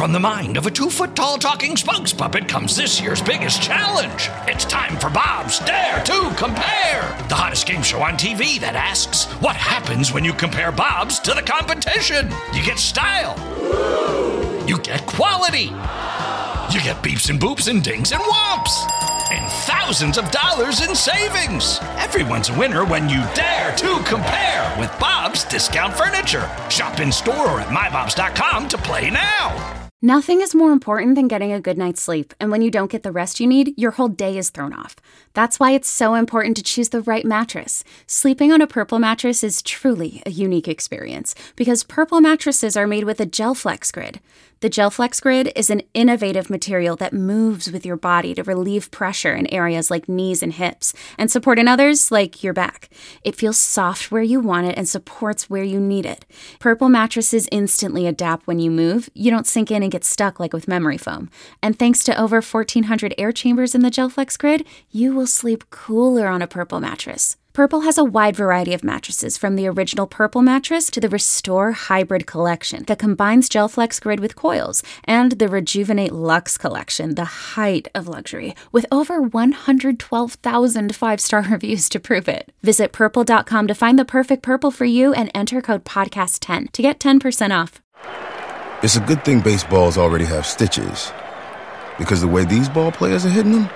From the mind of a 2-foot-tall talking spokes puppet comes this year's biggest challenge. It's time for Bob's Dare to Compare, the hottest game show on TV that asks, what happens when you compare Bob's to the competition? You get style. You get quality. You get beeps and boops and dings and whomps. And thousands of dollars in savings. Everyone's a winner when you dare to compare with Bob's Discount Furniture. Shop in store or at mybobs.com to play now. Nothing is more important than getting a good night's sleep, and when you don't get the rest you need, your whole day is thrown off. That's why it's so important to choose the right mattress. Sleeping on a Purple mattress is truly a unique experience, because Purple mattresses are made with a GelFlex Grid. The GelFlex Grid is an innovative material that moves with your body to relieve pressure in areas like knees and hips, and support in others like your back. It feels soft where you want it and supports where you need it. Purple mattresses instantly adapt when you move. You don't sink in and get stuck like with memory foam. And thanks to over 1,400 air chambers in the GelFlex Grid, you will sleep cooler on a Purple mattress. Purple has a wide variety of mattresses, from the original Purple mattress to the Restore Hybrid collection that combines GelFlex Grid with coils, and the Rejuvenate Luxe collection, the height of luxury, with over 112,000 5-star reviews to prove it. Visit Purple.com to find the perfect Purple for you and enter code PODCAST10 to get 10% off. It's a good thing baseballs already have stitches, because the way these ball players are hitting them,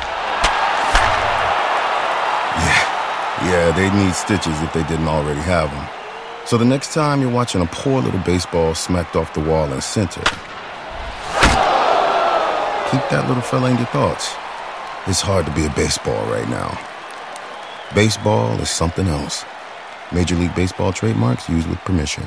yeah, they need stitches if they didn't already have them. So the next time you're watching a poor little baseball smacked off the wall in center, keep that little fella in your thoughts. It's hard to be a baseball right now. Baseball is something else. Major League Baseball trademarks used with permission.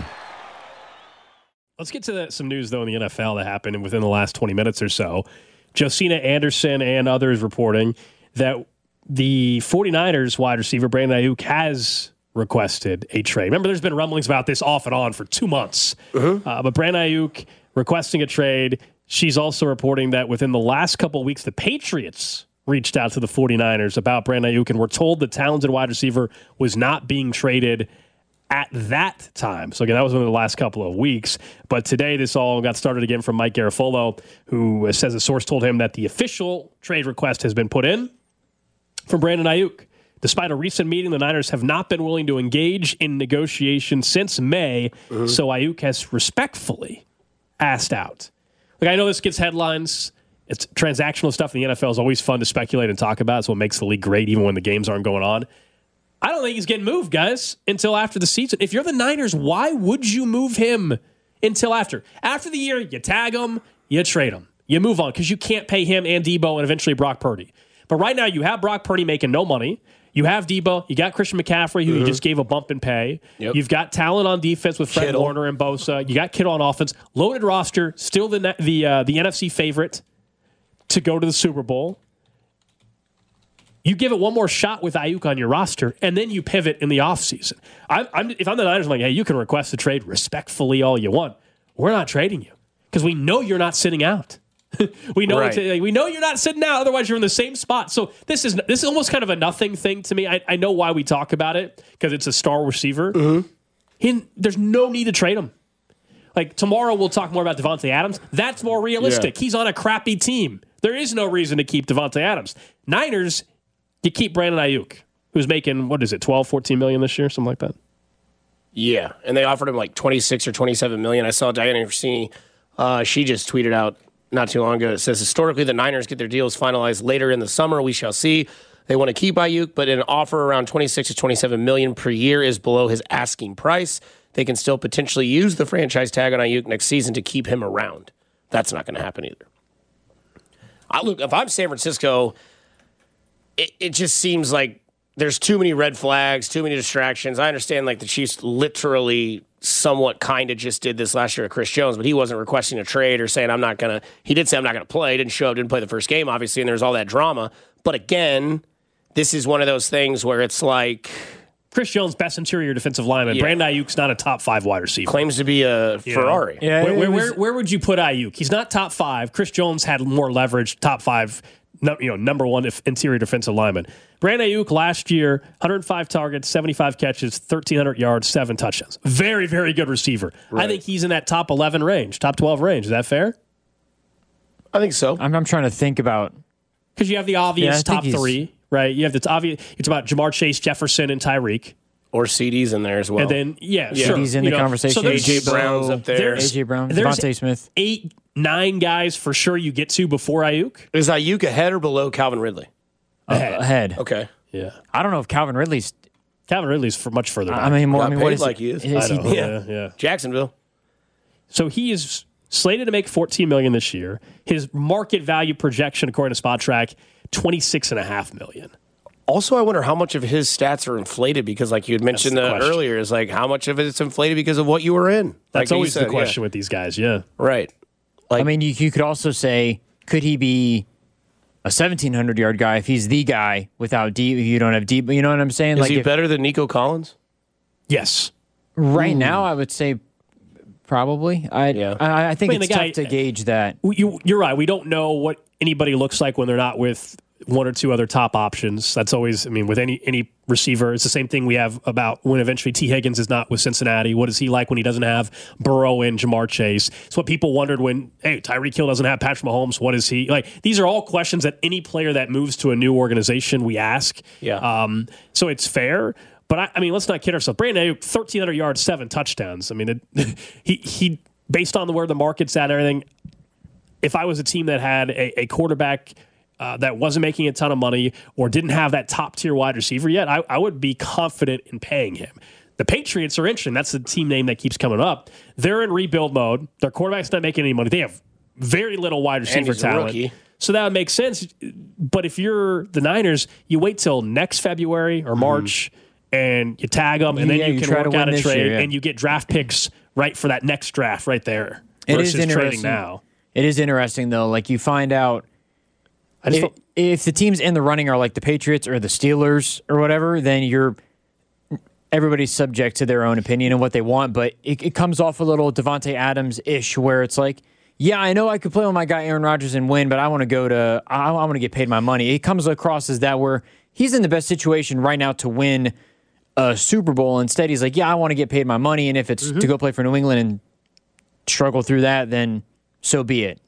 Let's get to some news, though, in the NFL that happened within the last 20 minutes or so. Josina Anderson and others reporting that the 49ers wide receiver, Brandon Ayuk, has requested a trade. Remember, there's been rumblings about this off and on for 2 months. But Brandon Ayuk requesting a trade. She's also reporting that within the last couple of weeks, the Patriots reached out to the 49ers about Brandon Ayuk and were told the talented wide receiver was not being traded at that time. So again, that was within the last couple of weeks. But today, this all got started again from Mike Garafolo, who says a source told him that the official trade request has been put in from Brandon Ayuk. Despite a recent meeting, the Niners have not been willing to engage in negotiations since May, so Ayuk has respectfully asked out. Like, I know this gets headlines. It's transactional stuff in the NFL is always fun to speculate and talk about. It's what makes the league great, even when the games aren't going on. I don't think he's getting moved, guys, until after the season. If you're the Niners, why would you move him until after? After the year, you tag him, you trade him. You move on, because you can't pay him and Debo and eventually Brock Purdy. But right now, you have Brock Purdy making no money. You have Debo. You got Christian McCaffrey, who you just gave a bump in pay. Yep. You've got talent on defense with Fred Warner and Bosa. You got Kittle on offense. Loaded roster. Still the NFC favorite to go to the Super Bowl. You give it one more shot with Ayuk on your roster, and then you pivot in the offseason. If I'm the Niners, I'm like, hey, you can request a trade respectfully all you want. We're not trading you, because we know you're not sitting out. we know you're not sitting out. Otherwise, you're in the same spot. So this is almost kind of a nothing thing to me. I know why we talk about it, because it's a star receiver. There's no need to trade him. Like, tomorrow we'll talk more about Devontae Adams. That's more realistic. Yeah. He's on a crappy team. There is no reason to keep Devontae Adams. Niners, you keep Brandon Ayuk, who's making, what is it, 12, 14 million this year, something like that? Yeah, and they offered him like 26 or 27 million. I saw Diana Rossini, she just tweeted out not too long ago. It says, historically, the Niners get their deals finalized later in the summer. We shall see. They want to keep Ayuk, but an offer around 26 to 27 million per year is below his asking price. They can still potentially use the franchise tag on Ayuk next season to keep him around. That's not going to happen either. If I'm San Francisco, it just seems like there's too many red flags, too many distractions. I understand, like, the Chiefs literally somewhat kind of just did this last year with Chris Jones, but he wasn't requesting a trade or saying he did say I'm not going to play. He didn't show up, didn't play the first game, obviously, and there's all that drama. But again, this is one of those things where it's like, Chris Jones, best interior defensive lineman. Yeah. Brandon Ayuk's not a top 5 wide receiver. Claims to be a Ferrari. Yeah, where would you put Ayuk? He's not top 5. Chris Jones had more leverage, top 5, number 1 interior defensive lineman. Brandon Ayuk last year, 105 targets, 75 catches, 1,300 yards, 7 touchdowns. Very, very good receiver. Right. I think he's in that top 11 range, top 12 range. Is that fair? I think so. I'm trying to think about. Because you have the obvious top he's- three, right? You have the obvious. It's about Jamar Chase, Jefferson, and Tyreek. Or CD's in there as well. And then, sure. CD's in the conversation. So there's A.J. Brown's up there. A.J. Brown, there's Devontae Smith. 8-9 guys for sure you get to before Ayuk. Is Ayuk ahead or below Calvin Ridley? Ahead. Okay. Yeah. I don't know if Calvin Ridley's. Calvin Ridley's much further back. I mean, Got what paid is like he is. Is I he? know. Yeah. Yeah. Jacksonville. So he is slated to make $14 million this year. His market value projection, according to Spot Track, $26.5 million. Also, I wonder how much of his stats are inflated because, like you had mentioned That's the question. earlier, is like how much of it's inflated because of what you were in. That's like always you said, the question with these guys. Yeah. Right. I mean, you could also say, could he be a 1,700-yard guy if he's the guy without deep? If you don't have deep, you know what I'm saying? Is he better than Nico Collins? Yes. Right now, I would say probably. I think I mean, it's the guy- tough to gauge that. You're right. We don't know what anybody looks like when they're not with one or two other top options. That's always, I mean, with any receiver, it's the same thing we have about when eventually T. Higgins is not with Cincinnati. What is he like when he doesn't have Burrow and Jamar Chase? It's what people wondered when, hey, Tyreek Hill doesn't have Patrick Mahomes. What is he like? These are all questions that any player that moves to a new organization we ask. Yeah. So it's fair. But I mean, let's not kid ourselves. Brandon Ayuk, 1,300 yards, 7 touchdowns. I mean, he based on where the market's at and everything. If I was a team that had a quarterback that wasn't making a ton of money or didn't have that top tier wide receiver yet, I would be confident in paying him. The Patriots are interesting. That's the team name that keeps coming up. They're in rebuild mode. Their quarterback's not making any money. They have very little wide receiver he's a talent. rookie. So that would make sense. But if you're the Niners, you wait till next February or March and you tag them, and then you can try to work out win a this trade, year, yeah. and you get draft picks right for that next draft right there. It is versus trading interesting. now. It is interesting, though. Like, you find out I just don't- if the teams in the running are like the Patriots or the Steelers or whatever, then everybody's subject to their own opinion and what they want. But it comes off a little Devontae Adams-ish, where it's like, yeah, I know I could play with my guy Aaron Rodgers and win, but I want to get paid my money. It comes across as that where he's in the best situation right now to win a Super Bowl. Instead, he's like, yeah, I want to get paid my money, and if it's to go play for New England and struggle through that, then so be it.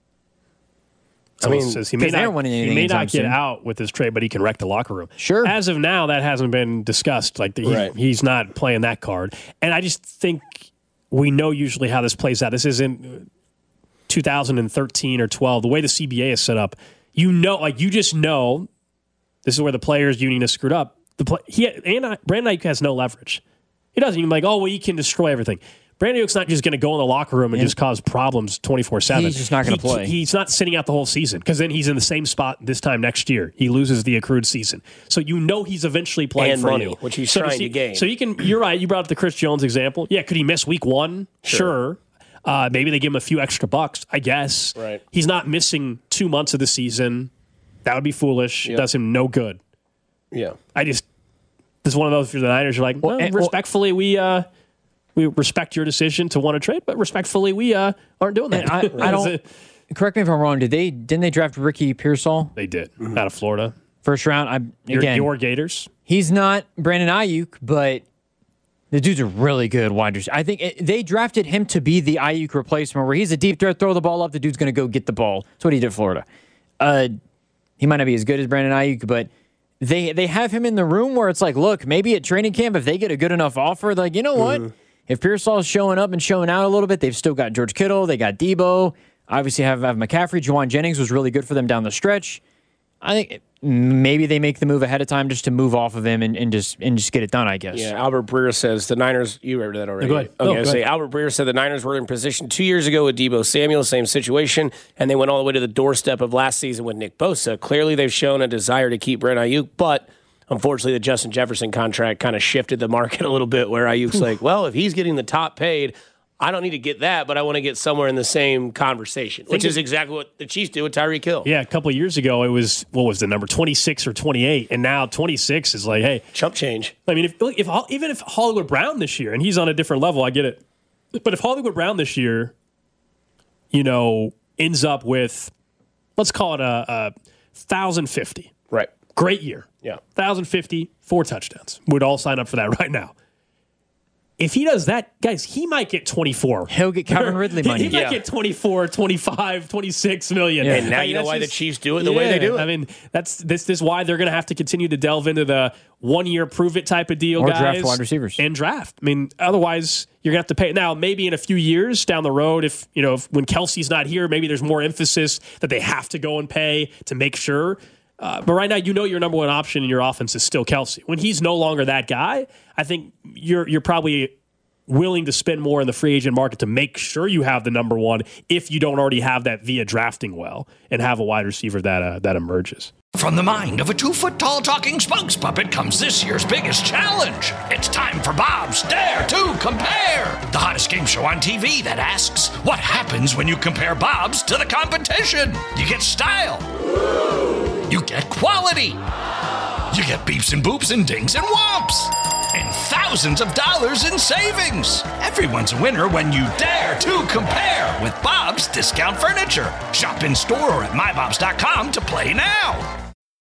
So he says he may they're not, winning he anything may anytime not get soon. out with this trade, but he can wreck the locker room. Sure. As of now, that hasn't been discussed. Like Right. he's not playing that card. And I just think we know usually how this plays out. This isn't 2013 or 12. The way the CBA is set up, you just know this is where the players' union is screwed up. Brandon Ayuk has no leverage. He doesn't even he can destroy everything. Brandon Ayuk's not just going to go in the locker room and just cause problems 24/7. He's just not going to play. He's not sitting out the whole season because then he's in the same spot this time next year. He loses the accrued season, so he's eventually playing And for money, you, which he's trying to gain. So you're right. You brought up the Chris Jones example. Yeah, could he miss week 1? Sure. Maybe they give him a few extra bucks. I guess. Right. He's not missing 2 months of the season. That would be foolish. It does him no good. Yeah. This is one of those for the Niners. You're like, respectfully, we respect your decision to want to trade, but respectfully, we aren't doing that. I don't. Correct me if I'm wrong. Didn't they draft Ricky Pearsall They did out of Florida. first round? Your Gators. He's not Brandon Ayuk, but the dude's a really good wide receiver. I think they drafted him to be the Ayuk replacement, where he's a deep threat, throw the ball up, the dude's going to go get the ball. That's what he did at Florida. He might not be as good as Brandon Ayuk, but they have him in the room where it's like, look, maybe at training camp, if they get a good enough offer, they're like, you know what? If Pearsall's showing up and showing out a little bit, they've still got George Kittle, they got Debo, obviously have McCaffrey. Juwan Jennings was really good for them down the stretch. I think maybe they make the move ahead of time just to move off of him and just get it done, I guess. Yeah, Albert Breer says the Niners. You read that already. Go ahead. Okay, Go I say ahead. Albert Breer said the Niners were in position 2 years ago with Debo Samuel, same situation, and they went all the way to the doorstep of last season with Nick Bosa. Clearly, they've shown a desire to keep Brandon Ayuk, but unfortunately, the Justin Jefferson contract kind of shifted the market a little bit. Where Ayuk's like, well, if he's getting the top paid, I don't need to get that, but I want to get somewhere in the same conversation, which is exactly what the Chiefs do with Tyreek Hill. Yeah, a couple of years ago, it was, what was the number, 26 or 28, and now 26 is like, hey. Chump change. I mean, even if Hollywood Brown this year, and he's on a different level, I get it. But if Hollywood Brown this year, ends up with, let's call it a 1,050. Right. Great year. Yeah. 1,050, 4 touchdowns. We'd all sign up for that right now. If he does that, guys, he might get 24. He'll get Calvin Ridley money. He might get 24, 25, 26 million. Yeah. And now you know why the Chiefs do it the way they do it. I mean, this is why they're going to have to continue to delve into the 1 year prove it type of deal, or guys. draft wide receivers. And draft. I mean, otherwise you're going to have to pay. Now, maybe in a few years down the road, if when Kelsey's not here, maybe there's more emphasis that they have to go and pay to make sure. But right now, your number one option in your offense is still Kelsey. When he's no longer that guy, I think you're probably willing to spend more in the free agent market to make sure you have the number one if you don't already have that via drafting well and have a wide receiver that emerges. From the mind of a 2-foot-tall talking spokes puppet comes this year's biggest challenge. It's time for Bob's Dare to Compare, the hottest game show on TV that asks, what happens when you compare Bob's to the competition? You get style. You get quality. You get beeps and boops and dings and whomps. And thousands of dollars in savings. Everyone's a winner when you dare to compare with Bob's Discount Furniture. Shop in store or at mybobs.com to play now.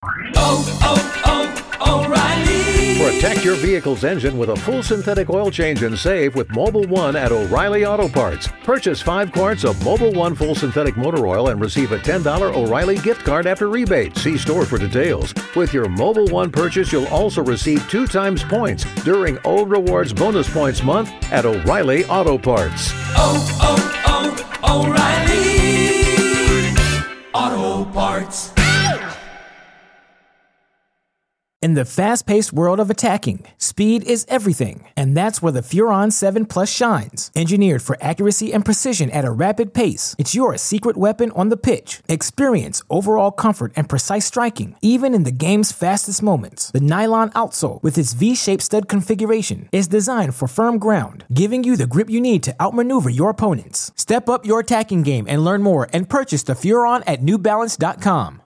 O'Reilly. Protect your vehicle's engine with a full synthetic oil change and save with Mobil 1 at O'Reilly Auto Parts. Purchase 5 quarts of Mobil 1 full synthetic motor oil and receive a $10 O'Reilly gift card after rebate. See store for details. With your Mobil 1 purchase, you'll also receive 2 times points during O Rewards Bonus Points Month at O'Reilly Auto Parts. O'Reilly Auto Parts. In the fast-paced world of attacking, speed is everything, and that's where the Furon 7 Plus shines. Engineered for accuracy and precision at a rapid pace, it's your secret weapon on the pitch. Experience overall comfort and precise striking, even in the game's fastest moments. The nylon outsole, with its V-shaped stud configuration, is designed for firm ground, giving you the grip you need to outmaneuver your opponents. Step up your attacking game and learn more and purchase the Furon at NewBalance.com.